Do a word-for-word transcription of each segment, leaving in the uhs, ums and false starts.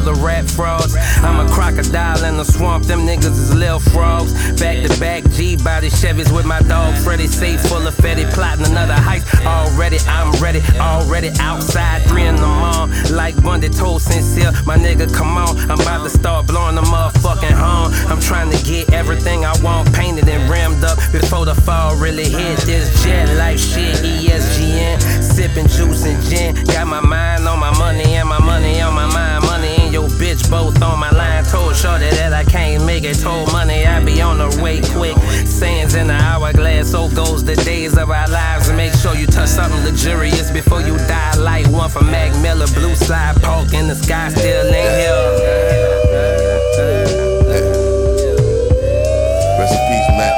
the rap frauds. I'm a crocodile in the swamp, them niggas is lil frogs. Back to back G-body Chevys with my dog Freddy. Safe full of Fetty, plotting another heist. Already, I'm ready, already outside. Three in the morning, like Bundy told Sincere. My nigga, come on, I'm about to start blowing the motherfucking horn. I'm trying to get everything I want painted and rammed up before the fall really hit. This jet like shit, E S G N. Sipping juice and gin. Got my mind on my money and my money on my mind. Money and your bitch both on my line. Told shorty that I can't make it. Told money I be on the way quick. Sands in the hourglass, so goes the days of our lives. And make sure you touch something luxurious before you die. Like one from Mac Miller, blue slide park in the sky, still ain't here. Rest in peace, Mac.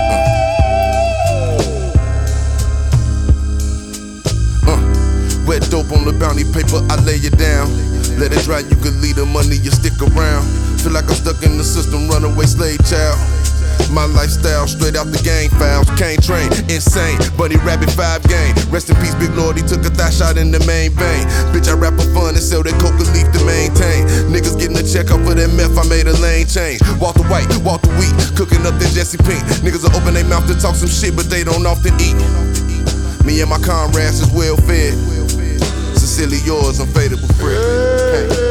Uh. Uh. Wet dope on the bounty paper, I lay it down. Let it dry, you can leave the money, you stick around. Feel like I'm stuck in the system, runaway slave child. My lifestyle, straight out the gang files. Can't train, insane, Bunny Rabbit five game. Rest in peace, Big Lord, he took a thigh shot in the main vein. Bitch, I rap for fun and sell that coca leaf to maintain. Niggas getting a check off of that meth, I made a lane change. Walter White, Walter Wheat, cooking up that Jesse Pink. Niggas will open their mouth to talk some shit, but they don't often eat. Me and my comrades is well fed. Sincerely yours, unfadable friend.